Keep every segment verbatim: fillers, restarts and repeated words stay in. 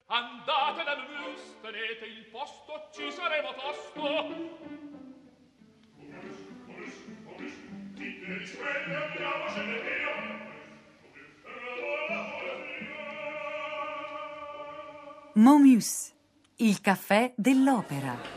Andate dal mus, tenete il posto, ci saremo tosto. Momus, il caffè dell'opera.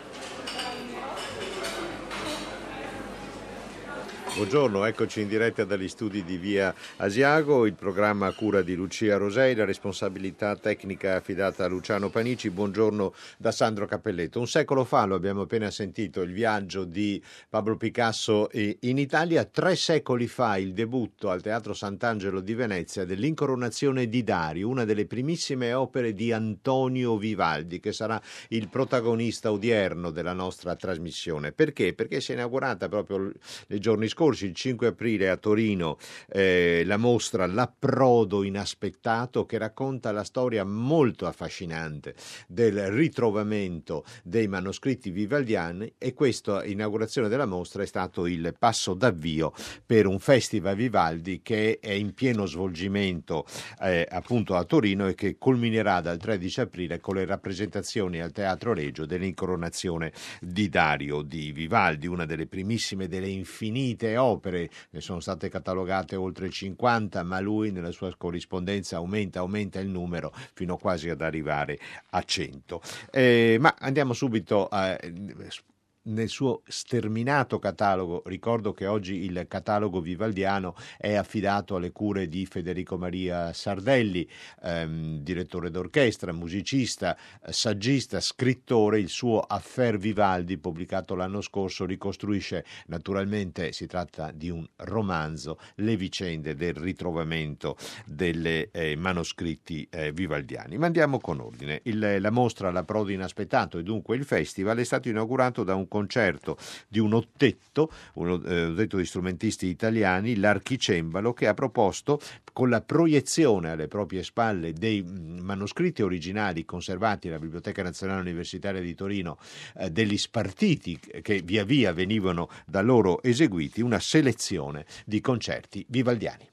Buongiorno, eccoci in diretta dagli studi di Via Asiago, il programma a cura di Lucia Rosei, la responsabilità tecnica affidata a Luciano Panici. Buongiorno da Sandro Cappelletto. Un secolo fa, lo abbiamo appena sentito, il viaggio di Pablo Picasso in Italia. Tre secoli fa il debutto al Teatro Sant'Angelo di Venezia dell'Incoronazione di Dario, una delle primissime opere di Antonio Vivaldi, che sarà il protagonista odierno della nostra trasmissione. Perché? Perché si è inaugurata proprio nei giorni scorsi, il cinque aprile a Torino, eh, la mostra L'approdo inaspettato, che racconta la storia molto affascinante del ritrovamento dei manoscritti vivaldiani, e questa inaugurazione della mostra è stato il passo d'avvio per un festival Vivaldi che è in pieno svolgimento eh, appunto a Torino e che culminerà dal tredici aprile con le rappresentazioni al Teatro Regio dell'Incoronazione di Dario di Vivaldi, una delle primissime, delle infinite opere. Ne sono state catalogate oltre cinquanta, ma lui nella sua corrispondenza aumenta, aumenta il numero fino quasi ad arrivare a cento. Eh, ma andiamo subito a... Nel suo sterminato catalogo, ricordo che oggi il catalogo vivaldiano è affidato alle cure di Federico Maria Sardelli, ehm, direttore d'orchestra, musicista, saggista, scrittore. Il suo Affair Vivaldi, pubblicato l'anno scorso, ricostruisce, naturalmente si tratta di un romanzo, le vicende del ritrovamento dei eh, manoscritti eh, vivaldiani. Ma andiamo con ordine. Il, la mostra L'approdo inaspettato e dunque il festival è stato inaugurato da un concerto di un ottetto, un eh, ottetto di strumentisti italiani, l'Archicembalo, che ha proposto, con la proiezione alle proprie spalle dei manoscritti originali conservati alla Biblioteca Nazionale Universitaria di Torino, eh, degli spartiti che via via venivano da loro eseguiti, una selezione di concerti vivaldiani.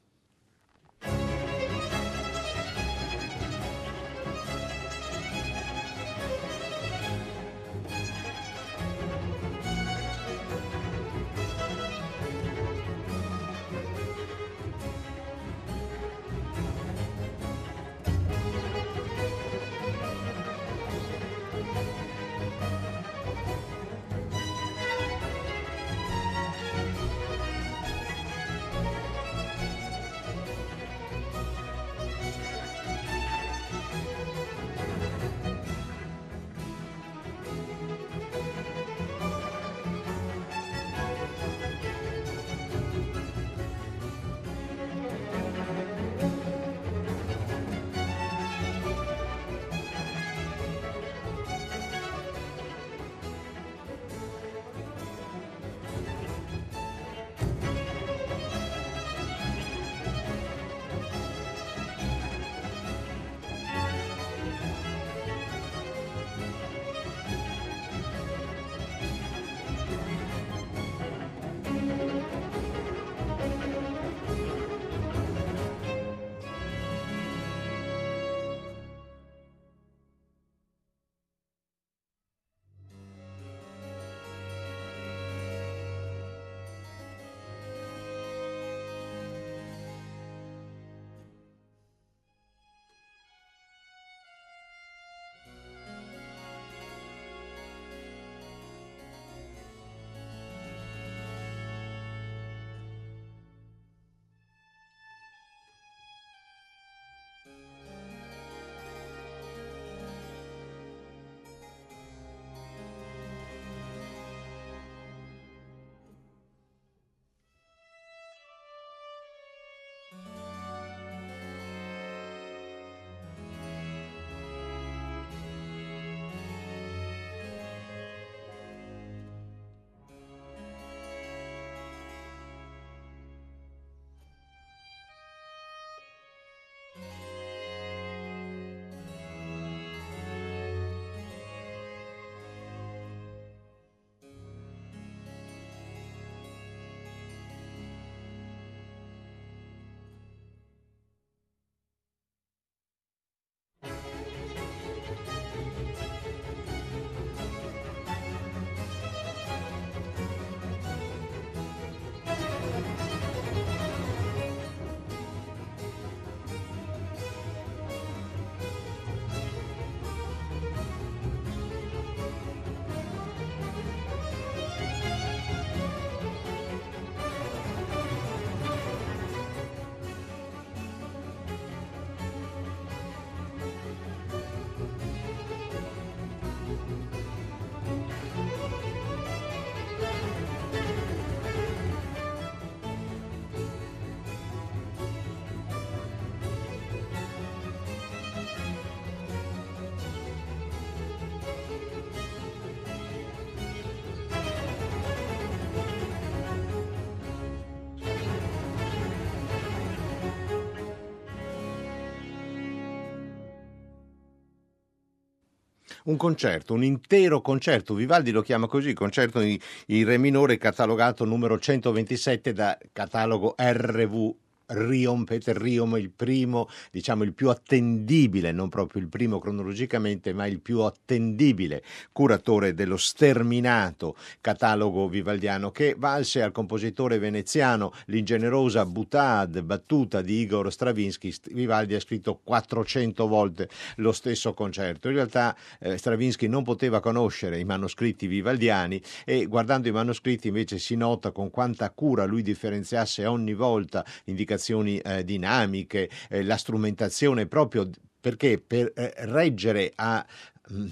Un concerto, un intero concerto, Vivaldi lo chiama così, concerto in, in re minore, catalogato numero centoventisette da catalogo R V Riom, Peter Riom, il primo, diciamo il più attendibile, non proprio il primo cronologicamente, ma il più attendibile curatore dello sterminato catalogo vivaldiano, che valse al compositore veneziano l'ingenerosa boutade, battuta di Igor Stravinsky. Vivaldi ha scritto quattrocento volte lo stesso concerto. In realtà eh, Stravinsky non poteva conoscere i manoscritti vivaldiani, e guardando i manoscritti invece si nota con quanta cura lui differenziasse ogni volta indicazioni eh, dinamiche, eh, la strumentazione, proprio perché per eh, reggere a, mh,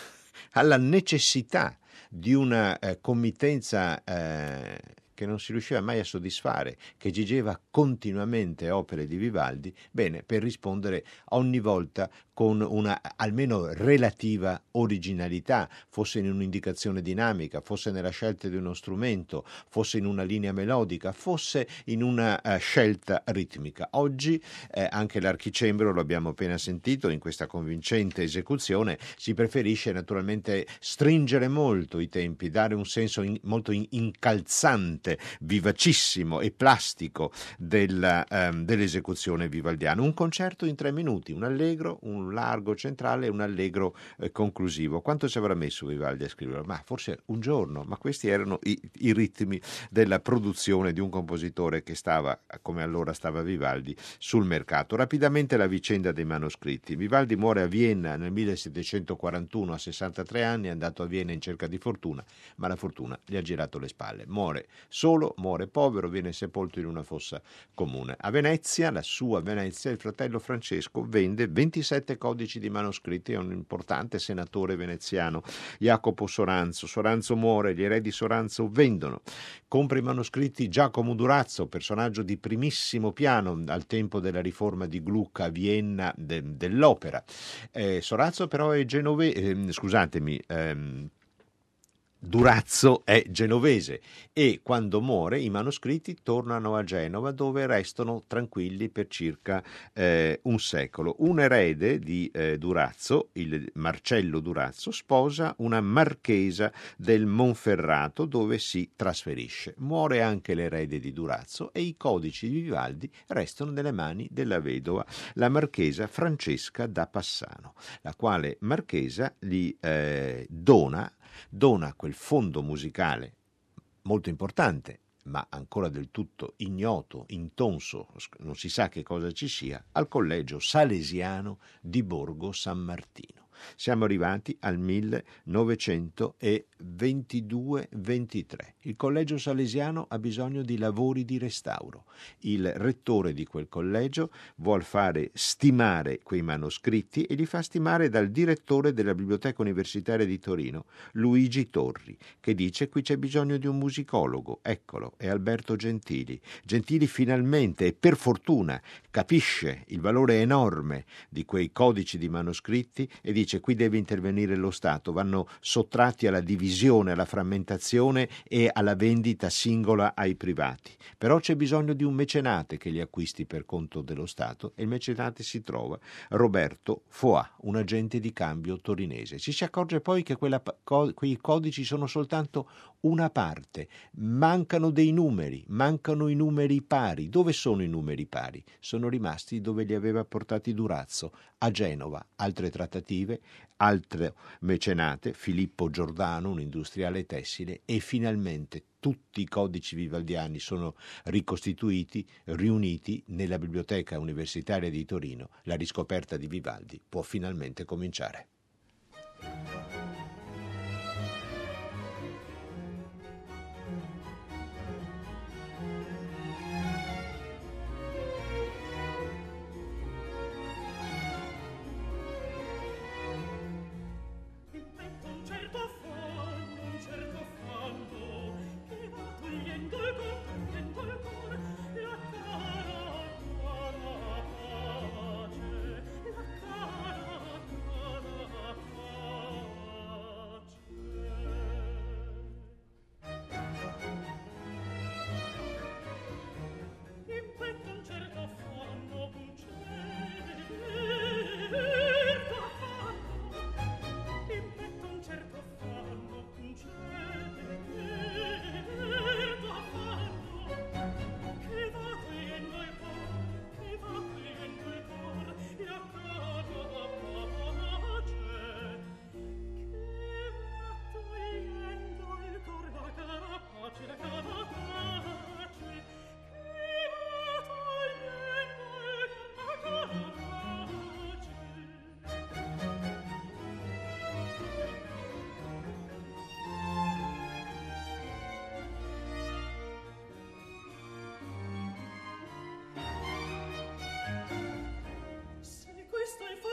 alla necessità di una eh, committenza eh, che non si riusciva mai a soddisfare, che esigeva continuamente opere di Vivaldi, bene, per rispondere ogni volta con una almeno relativa originalità, fosse in un'indicazione dinamica, fosse nella scelta di uno strumento, fosse in una linea melodica, fosse in una uh, scelta ritmica. Oggi eh, anche l'archicembro, lo abbiamo appena sentito, in questa convincente esecuzione si preferisce naturalmente stringere molto i tempi, dare un senso in, molto in, incalzante, vivacissimo e plastico della, um, dell'esecuzione vivaldiana. Un concerto in tre minuti, un allegro, un un largo centrale e un allegro eh, conclusivo. Quanto ci avrà messo Vivaldi a scriverlo? Ma forse un giorno, ma questi erano i, i ritmi della produzione di un compositore che stava, come allora stava Vivaldi, sul mercato. Rapidamente la vicenda dei manoscritti. Vivaldi muore a Vienna nel millesettecentoquarantuno a sessantatré anni, è andato a Vienna in cerca di fortuna, ma la fortuna gli ha girato le spalle. Muore solo, muore povero, viene sepolto in una fossa comune. A Venezia, la sua Venezia, il fratello Francesco vende ventisette codici di manoscritti a un importante senatore veneziano, Jacopo Soranzo. Soranzo muore, gli eredi Soranzo vendono. Compra i manoscritti Giacomo Durazzo, personaggio di primissimo piano al tempo della riforma di Gluck a Vienna de, dell'opera. Eh, Soranzo però è genovese, eh, scusatemi, ehm, Durazzo è genovese, e quando muore i manoscritti tornano a Genova, dove restano tranquilli per circa eh, un secolo. Un erede di eh, Durazzo, il Marcello Durazzo, sposa una marchesa del Monferrato, dove si trasferisce. Muore anche l'erede di Durazzo e i codici di Vivaldi restano nelle mani della vedova, la marchesa Francesca da Passano, la quale marchesa gli eh, dona dona quel fondo musicale molto importante, ma ancora del tutto ignoto, intonso, non si sa che cosa ci sia, al Collegio Salesiano di Borgo San Martino. Siamo arrivati al millenovecentodue ventitré. Il Collegio Salesiano ha bisogno di lavori di restauro. Il rettore di quel collegio vuol fare stimare quei manoscritti e li fa stimare dal direttore della Biblioteca Universitaria di Torino, Luigi Torri, che dice: qui c'è bisogno di un musicologo. Eccolo, è Alberto Gentili. Gentili finalmente e per fortuna capisce il valore enorme di quei codici di manoscritti e dice: qui deve intervenire lo Stato, vanno sottratti alla divisione, alla frammentazione e alla vendita singola ai privati. Però c'è bisogno di un mecenate che li acquisti per conto dello Stato, e il mecenate si trova Roberto Foà, un agente di cambio torinese. Ci si accorge poi che quella, co, quei codici sono soltanto una parte, mancano dei numeri, mancano i numeri pari. Dove sono i numeri pari? Sono rimasti dove li aveva portati Durazzo, a Genova. Altre trattative, altro mecenate, Filippo Giordano, un industriale tessile, e finalmente tutti i codici vivaldiani sono ricostituiti, riuniti nella Biblioteca Universitaria di Torino. La riscoperta di Vivaldi può finalmente cominciare. La cara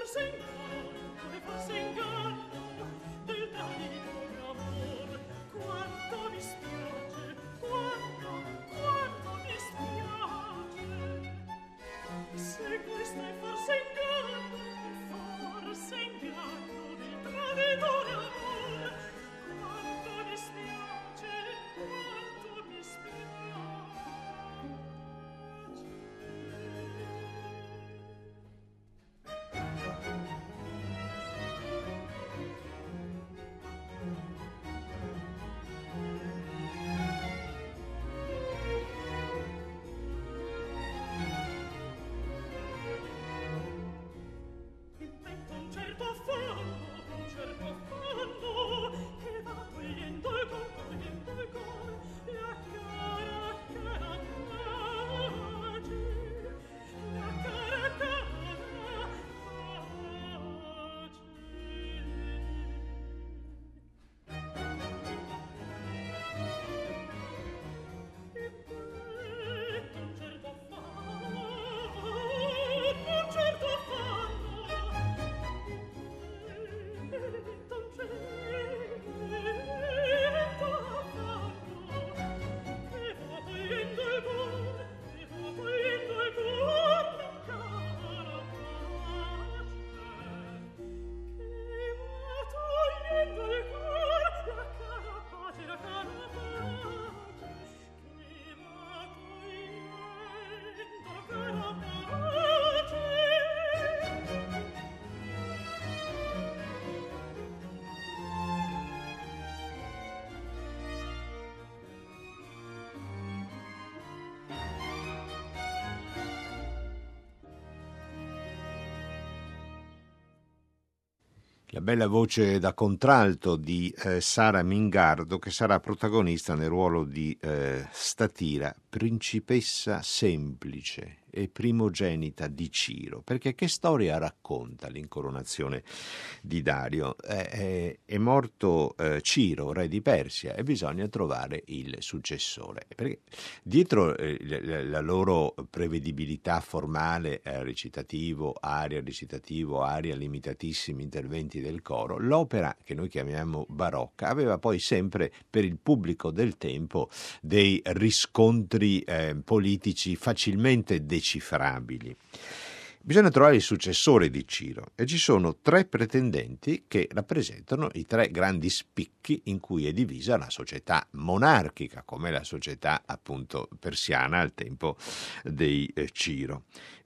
La bella voce da contralto di eh, Sara Mingardo, che sarà protagonista nel ruolo di eh, Statira, principessa semplice e primogenita di Ciro. Perché che storia racconta l'incoronazione di Dario? Eh, è, è morto eh, Ciro, re di Persia, e bisogna trovare il successore. Perché dietro eh, la, la loro prevedibilità formale, eh, recitativo, aria, recitativo, aria, limitatissimi interventi del coro, l'opera, che noi chiamiamo barocca, aveva poi sempre per il pubblico del tempo dei riscontri eh, politici facilmente decifrabili. Bisogna trovare il successore di Ciro e ci sono tre pretendenti che rappresentano i tre grandi spicchi in cui è divisa la società monarchica, come la società appunto persiana al tempo dei eh, Ciro.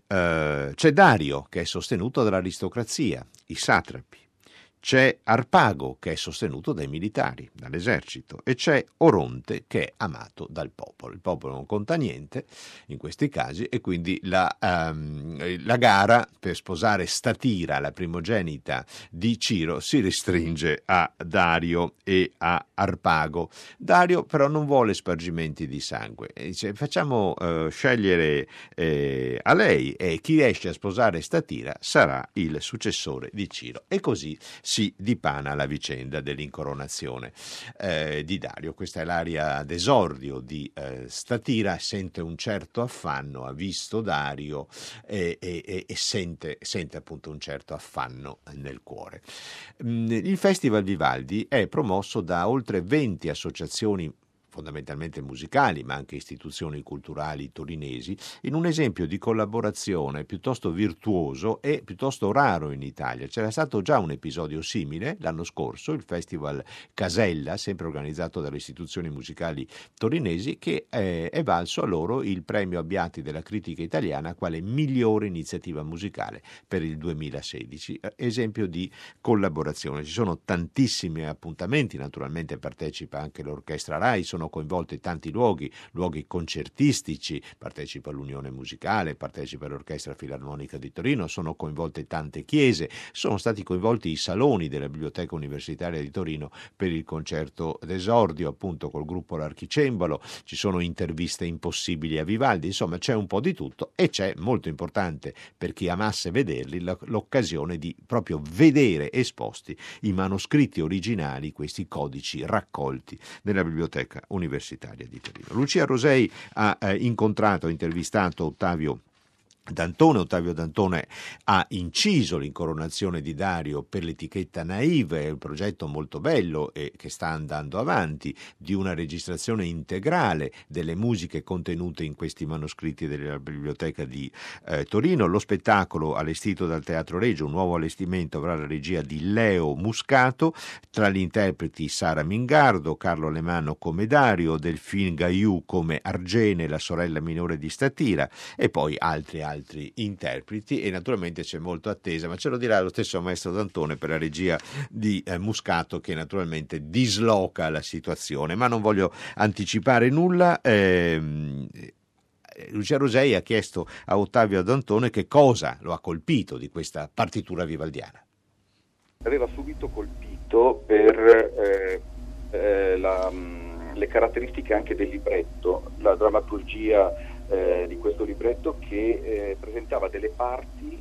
Uh, c'è Dario, che è sostenuto dall'aristocrazia, i satrapi. C'è Arpago, che è sostenuto dai militari, dall'esercito, e c'è Oronte, che è amato dal popolo. Il popolo non conta niente in questi casi e quindi la, um, la gara per sposare Statira, la primogenita di Ciro, si restringe a Dario e a Arpago. Dario però non vuole spargimenti di sangue e dice: facciamo uh, scegliere eh, a lei, e chi riesce a sposare Statira sarà il successore di Ciro. E così si dipana la vicenda dell'incoronazione eh, di Dario. Questa è l'aria d'esordio di eh, Statira. Sente un certo affanno, ha visto Dario e, e, e sente, sente appunto un certo affanno nel cuore. Il Festival Vivaldi è promosso da oltre venti associazioni fondamentalmente musicali, ma anche istituzioni culturali torinesi, in un esempio di collaborazione piuttosto virtuoso e piuttosto raro in Italia. C'era stato già un episodio simile l'anno scorso, il Festival Casella, sempre organizzato dalle istituzioni musicali torinesi, che è, è valso a loro il premio Abbiati della critica italiana quale migliore iniziativa musicale per il duemilasedici, esempio di collaborazione. Ci sono tantissimi appuntamenti, naturalmente partecipa anche l'Orchestra Rai, sono coinvolti tanti luoghi, luoghi concertistici, partecipa l'Unione Musicale, partecipa l'Orchestra Filarmonica di Torino, sono coinvolte tante chiese, sono stati coinvolti i saloni della Biblioteca Universitaria di Torino per il concerto d'esordio, appunto col gruppo L'Archicembalo, ci sono interviste impossibili a Vivaldi, insomma c'è un po' di tutto e c'è, molto importante per chi amasse vederli, l'occasione di proprio vedere esposti i manoscritti originali, questi codici raccolti nella Biblioteca Universitaria di Torino. Lucia Rosei ha eh, incontrato, intervistato Ottavio Dantone. Ottavio Dantone ha inciso l'incoronazione di Dario per l'etichetta Naive, è un progetto molto bello e che sta andando avanti, di una registrazione integrale delle musiche contenute in questi manoscritti della biblioteca di eh, Torino. Lo spettacolo allestito dal Teatro Regio, un nuovo allestimento, avrà la regia di Leo Muscato, tra gli interpreti Sara Mingardo, Carlo Alemanno come Dario, Delphine Gaiu come Argene, la sorella minore di Statira, e poi altri altri altri interpreti, e naturalmente c'è molto attesa, ma ce lo dirà lo stesso maestro Dantone per la regia di eh, Muscato, che naturalmente disloca la situazione. Ma non voglio anticipare nulla. ehm, Lucia Rosei ha chiesto a Ottavio Dantone che cosa lo ha colpito di questa partitura vivaldiana. Aveva subito colpito per eh, eh, la, le caratteristiche anche del libretto, la drammaturgia Eh, di questo libretto, che eh, presentava delle parti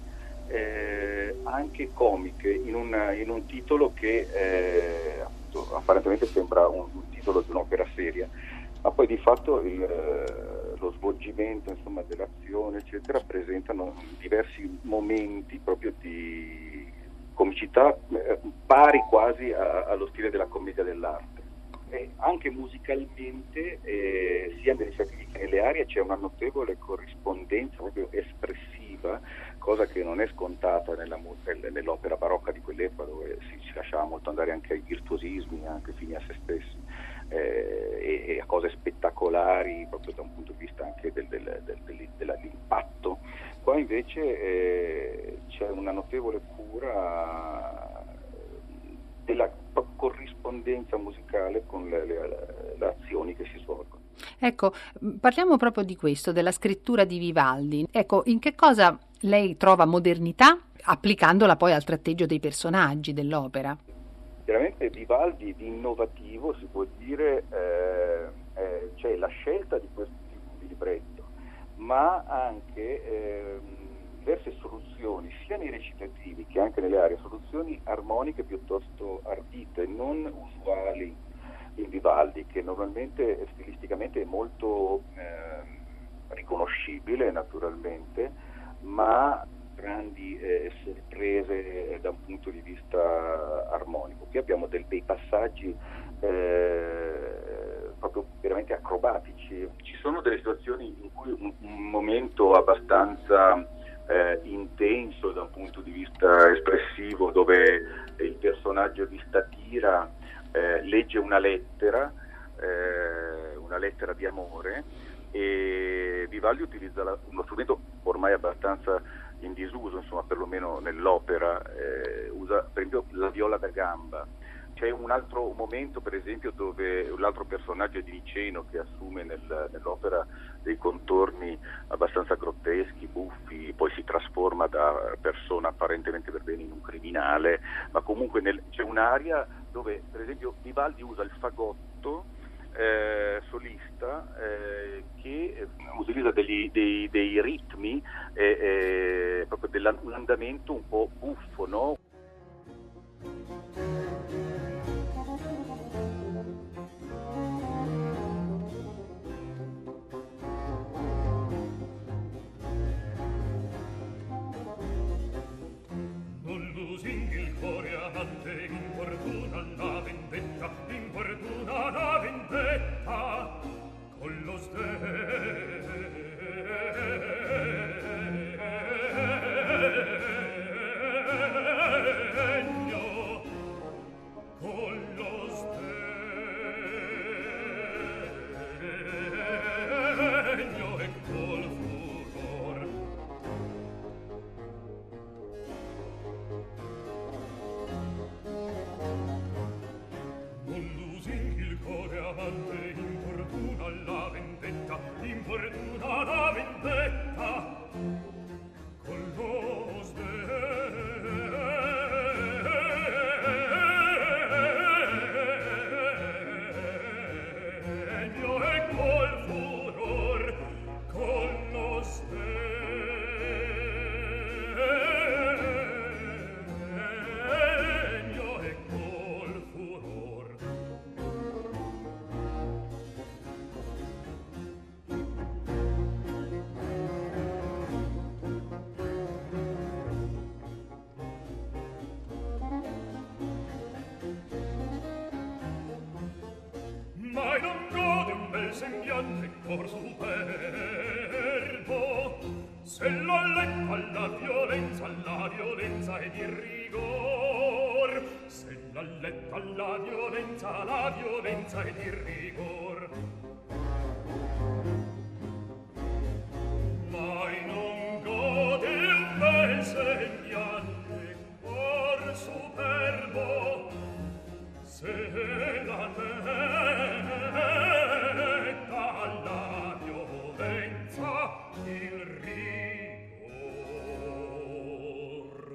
eh, anche comiche in un, in un titolo che eh, appunto, apparentemente sembra un, un titolo di un'opera seria, ma poi di fatto il, eh, lo svolgimento, insomma, dell'azione eccetera presentano diversi momenti proprio di comicità eh, pari quasi a, allo stile della commedia dell'arte. E anche musicalmente, eh, sia nelle statistiche che nelle aree, c'è una notevole corrispondenza proprio espressiva, cosa che non è scontata nella, nell'opera barocca di quell'epoca, dove si, si lasciava molto andare anche ai virtuosismi, anche fini a se stessi, eh, e, e a cose spettacolari proprio da un punto di vista anche del, del, del, del, dell'impatto. Qua invece eh, c'è una notevole cura della corrispondenza musicale con le, le, le azioni che si svolgono. Ecco, parliamo proprio di questo, della scrittura di Vivaldi. Ecco, in che cosa lei trova modernità, applicandola poi al tratteggio dei personaggi dell'opera? Chiaramente Vivaldi di innovativo si può dire eh, eh, c'è la scelta di questo tipo di libretto, ma anche eh, diverse soluzioni sia nei recitativi che anche nelle aree, soluzioni armoniche piuttosto ardite, non usuali in Vivaldi, che normalmente stilisticamente è molto eh, riconoscibile naturalmente, ma grandi eh, sorprese eh, da un punto di vista armonico. Qui abbiamo del, dei passaggi eh, proprio veramente acrobatici. Ci sono delle situazioni in cui un, un momento abbastanza Eh, intenso da un punto di vista espressivo, dove il personaggio di Statira eh, legge una lettera, eh, una lettera di amore, e Vivaldi utilizza la, uno strumento ormai abbastanza in disuso, insomma, perlomeno nell'opera, eh, usa per esempio la viola da gamba. C'è un altro momento, per esempio, dove un altro personaggio di Niceno che assume nel, nell'opera dei contorni abbastanza grotteschi, buffi, poi si trasforma da persona apparentemente per bene in un criminale, ma comunque nel, c'è un'area dove, per esempio, Vivaldi usa il fagotto eh, solista eh, che utilizza degli, dei, dei ritmi, eh, eh, proprio dell'andamento un po' buffo, no? Importuna la vendetta, importuna la vendetta, con lo sdegno, con lo sdegno e col furor. sembiante cor superbo, se la letta alla violenza, alla violenza ed il rigor, se la letta alla violenza, alla violenza ed il rigor. Mai non gode un bel sembiante cor superbo, se la letta alla violenza il rigor.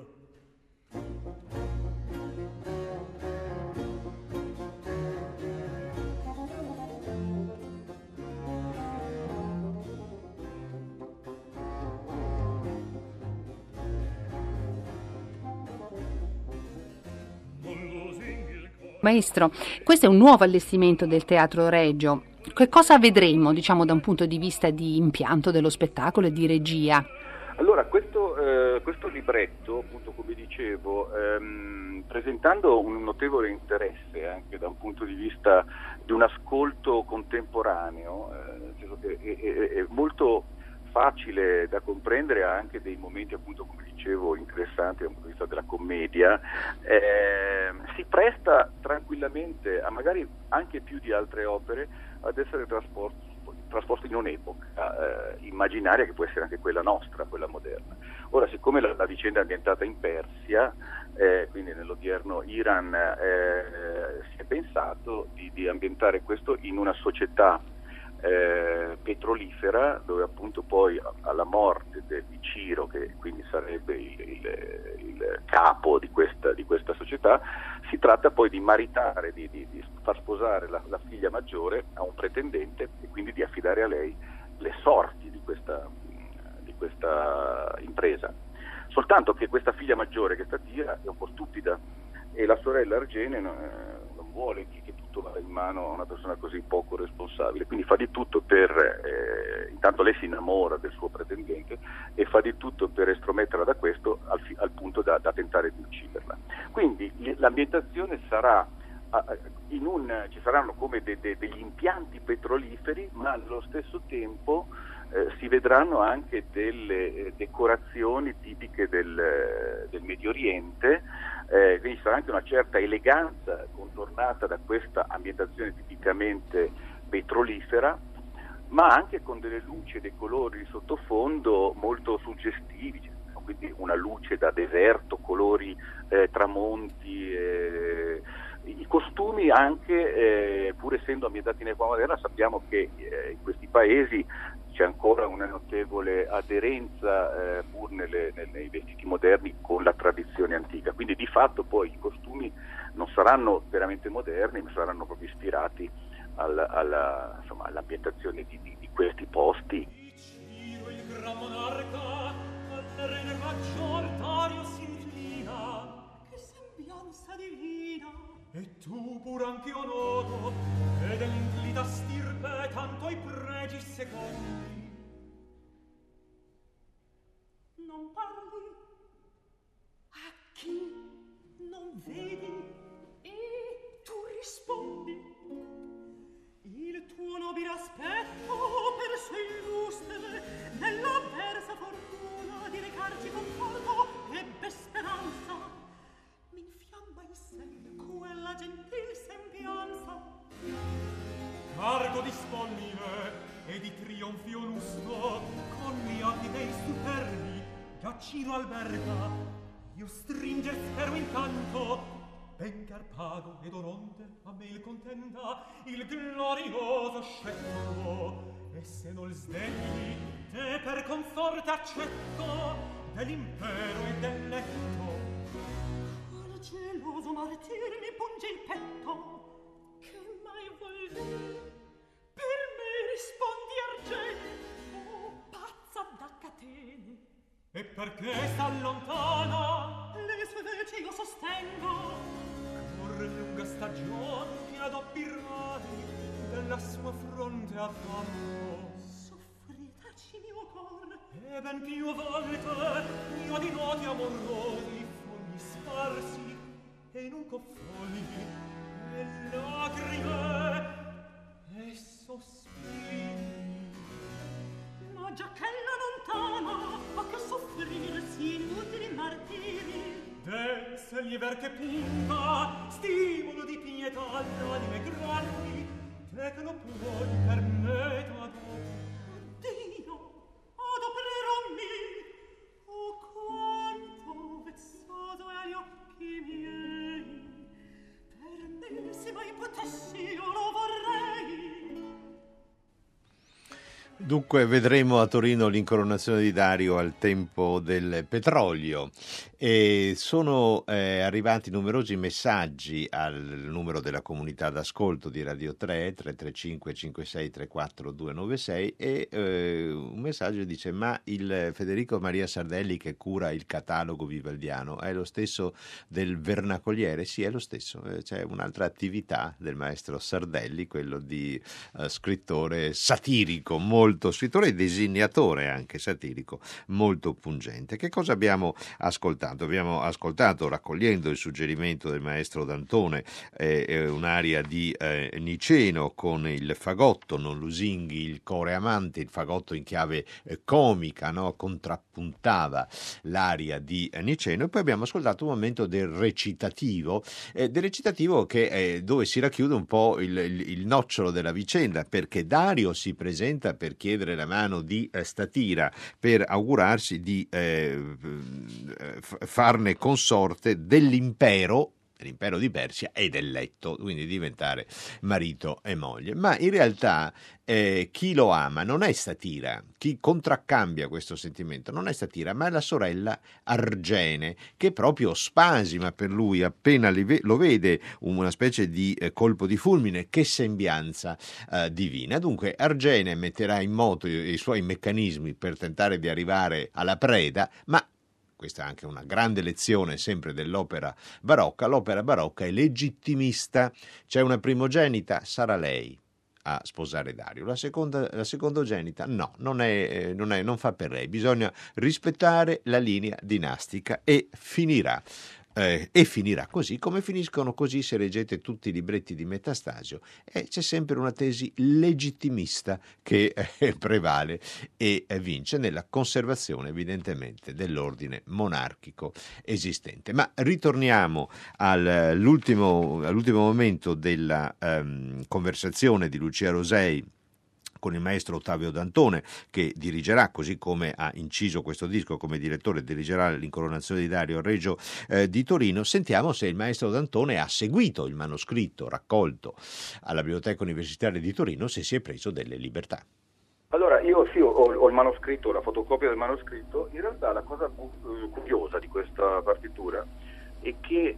Maestro, questo è un nuovo allestimento del Teatro Regio. Che cosa vedremo, diciamo, da un punto di vista di impianto dello spettacolo e di regia? Allora, questo, eh, questo libretto, appunto, come dicevo, ehm, presentando un notevole interesse anche da un punto di vista di un ascolto contemporaneo, eh, nel senso che è, è, è molto facile da comprendere, ha anche dei momenti, appunto, come dicevo, interessanti dal punto di vista della commedia, eh, si presta tranquillamente, a magari anche più di altre opere, ad essere trasposto, trasposto in un'epoca eh, immaginaria che può essere anche quella nostra, quella moderna. Ora, siccome la, la vicenda è ambientata in Persia, eh, quindi nell'odierno Iran, eh, si è pensato di, di ambientare questo in una società Eh, petrolifera, dove appunto poi alla morte de, di Ciro, che quindi sarebbe il, il, il capo di questa, di questa società, si tratta poi di maritare, di, di, di far sposare la, la figlia maggiore a un pretendente e quindi di affidare a lei le sorti di questa, di questa impresa. Soltanto che questa figlia maggiore, che sta Tira, è un po' stupida, e la sorella Argene non, non vuole che, che tutto vada in mano a una persona così poco responsabile, quindi fa di tutto per, eh, intanto lei si innamora del suo pretendente e fa di tutto per estrometterla da questo al, fi, al punto da, da tentare di ucciderla. Quindi l'ambientazione sarà, in un, ci saranno come de, de, degli impianti petroliferi, ma allo stesso tempo eh, si vedranno anche delle eh, decorazioni tipiche del, del Medio Oriente, eh, quindi sarà anche una certa eleganza contornata da questa ambientazione tipicamente petrolifera, ma anche con delle luci e dei colori di sottofondo molto suggestivi, quindi una luce da deserto, colori eh, tramonti, eh, i costumi anche, eh, pur essendo ambientati in epoca moderna, sappiamo che eh, in questi paesi c'è ancora una notevole aderenza, eh, pur nelle, nelle, nei vestiti moderni, con la tradizione antica. Quindi di fatto poi i costumi non saranno veramente moderni, ma saranno proprio ispirati alla, alla, insomma, all'ambientazione di, di, di questi posti. Ciro il gran monarca, al re maggior Dario s'inclina, che sembianza divina! E tu pur anche onoto, e dell'inglita stirpe tanto i pregi secondi. Non parli a chi non vedi, e tu rispondi. Il tuo nobile aspetto per sé illustre nell'avversa fortuna di recarci conforto ebbe speranza. M'infiamma in sé quella gentil sembianza. Cargo di spollile e di trionfio lusto, con gli occhi dei superbi già Ciro alberga. Io stringer spero intanto, bench'ar pago ed oronte a me il contenda il glorioso scettro, e se non sdegni te per conforte accetto dell'impero e del letto. Qual geloso martir mi punge il petto, che mai vuol dire? Per me rispondi Argene, oh pazza da catene. E perché s'allontana? Le sue veci io sostengo. Corre lunga stagione piena doppi radi della sua fronte affanno. Soffritaci mio cor, e ben più volte io di noti amorosi fogli sparsi e in un coffoli e lacrime e sospiri giacchella lontana, a che soffrire si inutili martiri. Del se gli verte punta, stimolo di pietà all'anime grandi, te che lo puoi per me t'adoro. Dio, adopererommi, oh quanto vezzato è agli occhi miei, per me se mai potessi io lo vorrei. Dunque vedremo a Torino l'incoronazione di Dario al tempo del petrolio e sono eh, arrivati numerosi messaggi al numero della comunità d'ascolto di Radio tre, tre tre cinque cinque sei tre quattro due nove sei e eh, un messaggio dice: ma il Federico Maria Sardelli che cura il catalogo vivaldiano è lo stesso del vernacoliere? Sì, è lo stesso, eh, c'è un'altra attività del maestro Sardelli, quello di eh, scrittore satirico, molto scrittore e designatore anche satirico, molto pungente. Che cosa abbiamo ascoltato? Abbiamo ascoltato, raccogliendo il suggerimento del maestro D'Antone, eh, un'aria di eh, Niceno con il fagotto, non lusinghi il core amante, il fagotto in chiave eh, comica, no? Contrappuntava l'aria di eh, Niceno, e poi abbiamo ascoltato un momento del recitativo, eh, del recitativo che eh, dove si racchiude un po' il, il, il nocciolo della vicenda, perché Dario si presenta per chiedere la mano di eh, Statira, per augurarsi di eh, f- farne consorte dell'impero dell'impero di Persia e del letto, quindi diventare marito e moglie. Ma in realtà eh, chi lo ama non è Statira, chi contraccambia questo sentimento non è Statira, ma è la sorella Argene, che proprio spasima per lui appena lo vede, una specie di eh, colpo di fulmine, che sembianza eh, divina. Dunque Argene metterà in moto i, i suoi meccanismi per tentare di arrivare alla preda, ma questa è anche una grande lezione sempre dell'opera barocca. L'opera barocca è legittimista, c'è una primogenita, sarà lei a sposare Dario, la seconda, la secondogenita no, non, è, non, è, non fa per lei, bisogna rispettare la linea dinastica e finirà. Eh, e finirà così come finiscono così, se leggete tutti i libretti di Metastasio, e c'è sempre una tesi legittimista che eh, prevale e eh, vince nella conservazione evidentemente dell'ordine monarchico esistente. Ma ritorniamo all'ultimo, all'ultimo momento della ehm, conversazione di Lucia Rosei con il maestro Ottavio D'Antone, che dirigerà, così come ha inciso questo disco come direttore, dirigerà l'incoronazione di Dario al Regio eh, di Torino. Sentiamo se il maestro D'Antone ha seguito il manoscritto raccolto alla Biblioteca Universitaria di Torino, se si è preso delle libertà. Allora, io sì, ho, ho il manoscritto, la fotocopia del manoscritto. In realtà la cosa uh, curiosa di questa partitura è che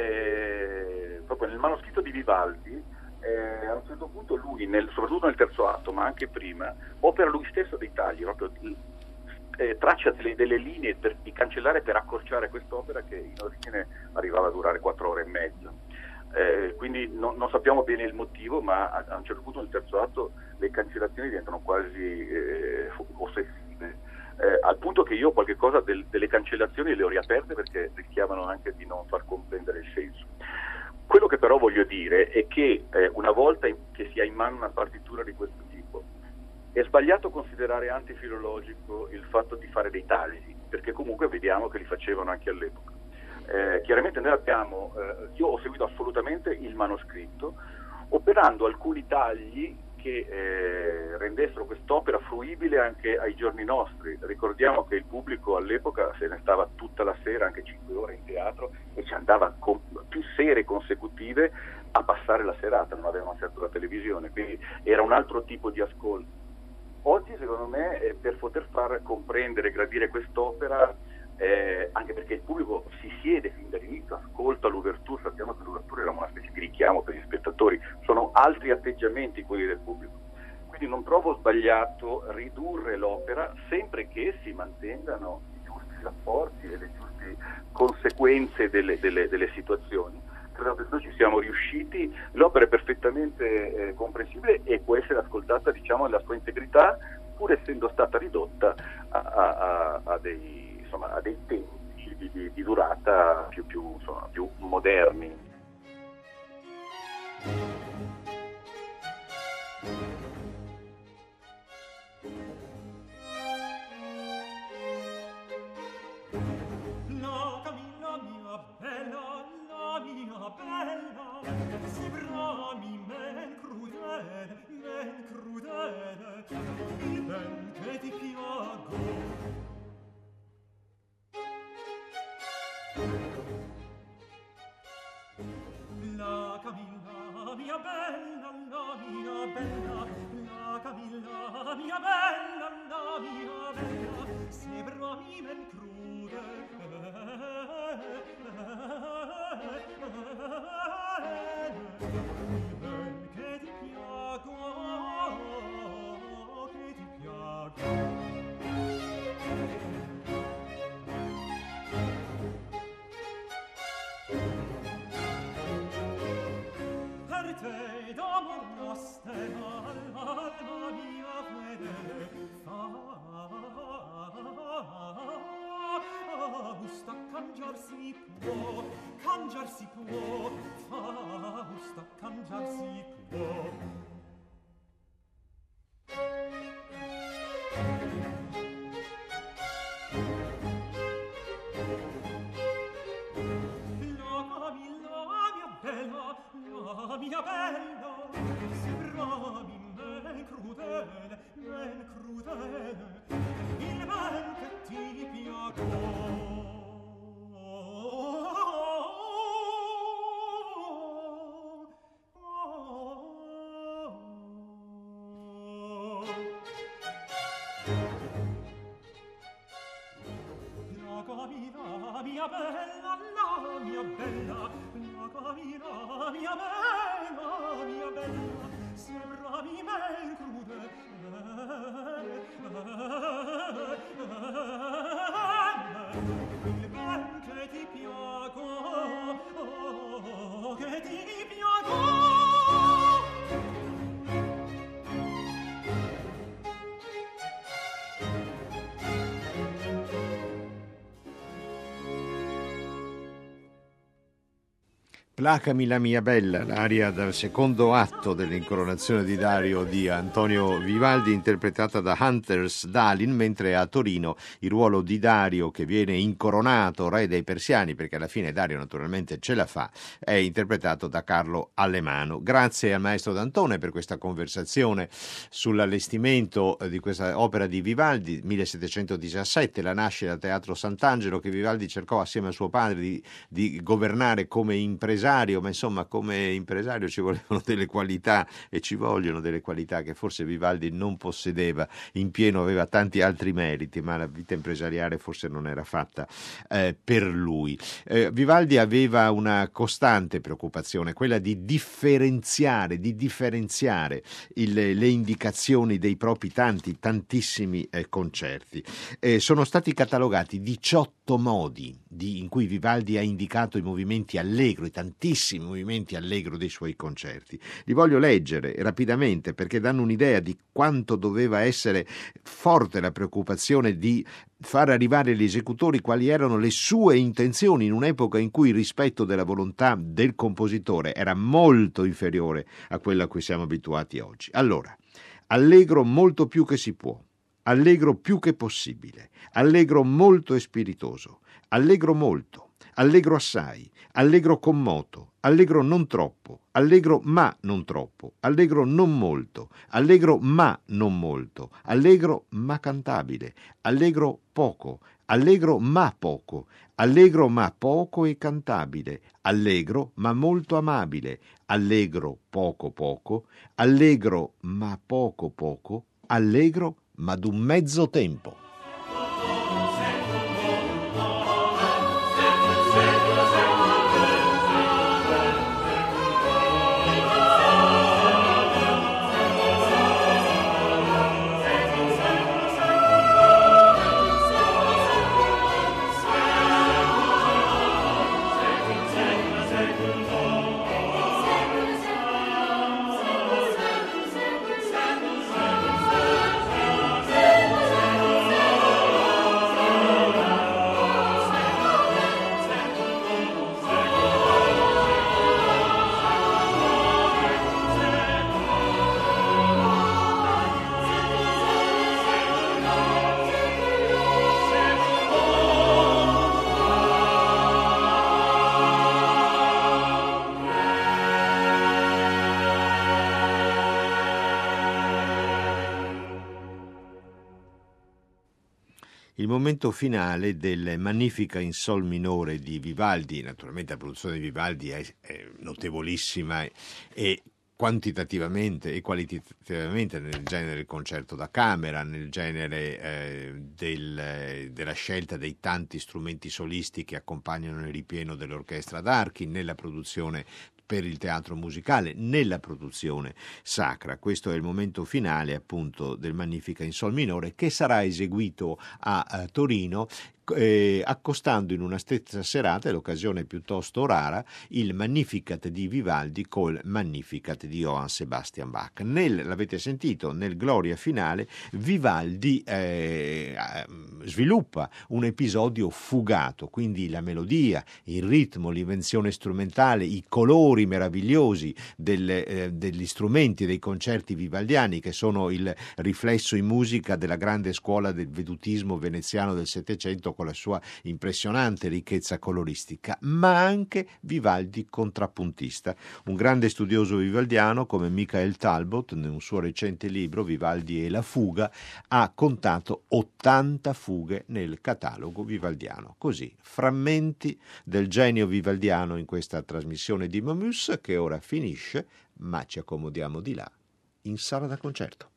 eh, proprio nel manoscritto di Vivaldi Eh, a un certo punto lui, nel, soprattutto nel terzo atto, ma anche prima, opera lui stesso dei tagli, proprio eh, traccia delle, delle linee per, di cancellare per accorciare quest'opera che in origine arrivava a durare quattro ore e mezza. Eh, quindi no, non sappiamo bene il motivo, ma a, a un certo punto nel terzo atto le cancellazioni diventano quasi eh, ossessive, eh, al punto che io qualche cosa del, delle cancellazioni le ho riaperte perché rischiavano anche di non far comprendere il senso. Quello che però voglio dire è che eh, una volta che si ha in mano una partitura di questo tipo è sbagliato considerare antifilologico il fatto di fare dei tagli, perché comunque vediamo che li facevano anche all'epoca. Eh, chiaramente noi abbiamo, eh, io ho seguito assolutamente il manoscritto, operando alcuni tagli che eh, rendessero quest'opera fruibile anche ai giorni nostri. Ricordiamo che il pubblico all'epoca se ne stava tutta la sera, anche cinque ore in teatro, e ci andava con più sere consecutive a passare la serata, non avevano certo la televisione, quindi era un altro tipo di ascolto. Oggi secondo me eh, per poter far comprendere e gradire quest'opera, eh, anche perché il pubblico si siede fin dall'inizio, ascolta l'ouverture, sappiamo che l'ouverture era una specie di richiamo per gli spettatori, sono altri atteggiamenti quelli del pubblico, quindi non trovo sbagliato ridurre l'opera sempre che si mantengano i giusti rapporti e le giuste conseguenze delle, delle, delle situazioni. Credo che noi ci siamo riusciti, l'opera è perfettamente eh, comprensibile e può essere ascoltata, diciamo, nella sua integrità, pur essendo stata ridotta a, a, a, dei, insomma, a dei tempi di, di, di durata più, più, insomma, più moderni. la Camilla mia bella, la mia bella, la Camilla mia bella, la mia bella, se brami men crude, che ti piago, che ti piago. Per te d'amor noste alma mia fede fa gusta cangiar si può, cangiar si può, fa gusta cangiar si può. La mia bella, se brami men crudele, men crudele, il men che ti piago. La Camilla mia bella, la mia bella, la Camilla mia bella, mia bella, se bravi men crude, il ben che ti piago, che ti piago. Placami la mia bella, l'aria dal secondo atto dell'incoronazione di Dario di Antonio Vivaldi, interpretata da Hunters Dallin, mentre a Torino il ruolo di Dario, che viene incoronato re dei persiani, perché alla fine Dario naturalmente ce la fa, è interpretato da Carlo Allemano. Grazie al maestro D'Antone per questa conversazione sull'allestimento di questa opera di Vivaldi, millesettecentodiciassette, la nascita al Teatro Sant'Angelo, che Vivaldi cercò assieme a suo padre di, di governare come impresario, ma insomma come impresario ci volevano delle qualità e ci vogliono delle qualità che forse Vivaldi non possedeva in pieno, aveva tanti altri meriti, ma la vita impresariale forse non era fatta eh, per lui. Eh, Vivaldi aveva una costante preoccupazione, quella di differenziare, di differenziare il, le indicazioni dei propri tanti, tantissimi eh, concerti. Eh, sono stati catalogati diciotto modi di, in cui Vivaldi ha indicato i movimenti allegro, i tantissimi movimenti allegro dei suoi concerti. Li voglio leggere rapidamente perché danno un'idea di quanto doveva essere forte la preoccupazione di far arrivare agli esecutori quali erano le sue intenzioni in un'epoca in cui il rispetto della volontà del compositore era molto inferiore a quella a cui siamo abituati oggi. Allora, allegro molto più che si può, allegro più che possibile, allegro molto e spiritoso, allegro molto, allegro assai, allegro con moto, allegro non troppo, allegro ma non troppo, allegro non molto, allegro ma non molto, allegro ma cantabile, allegro poco, allegro ma poco, allegro ma poco e cantabile, allegro ma molto amabile, allegro poco poco, allegro ma poco poco, allegro ma d'un mezzo tempo. Secolo, secolo, secolo, secolo, secolo, il momento finale del Magnificat in sol minore di Vivaldi. Naturalmente la produzione di Vivaldi è, è notevolissima e quantitativamente e qualitativamente nel genere del concerto da camera, nel genere eh, del, della scelta dei tanti strumenti solisti che accompagnano il ripieno dell'orchestra d'archi, nella produzione per il teatro musicale, nella produzione sacra. Questo è il momento finale appunto del Magnificat in sol minore, che sarà eseguito a, a Torino, Eh, accostando in una stessa serata, l'occasione piuttosto rara, il Magnificat di Vivaldi col Magnificat di Johann Sebastian Bach. Nel, l'avete sentito, nel Gloria finale Vivaldi eh, sviluppa un episodio fugato, quindi la melodia, il ritmo, l'invenzione strumentale, i colori meravigliosi delle, eh, degli strumenti dei concerti vivaldiani, che sono il riflesso in musica della grande scuola del vedutismo veneziano del Settecento, con la sua impressionante ricchezza coloristica, ma anche Vivaldi contrappuntista. Un grande studioso vivaldiano come Michael Talbot, in un suo recente libro Vivaldi e la fuga, ha contato ottanta fughe nel catalogo vivaldiano. Così, frammenti del genio vivaldiano in questa trasmissione di Momus, che ora finisce, ma ci accomodiamo di là in sala da concerto.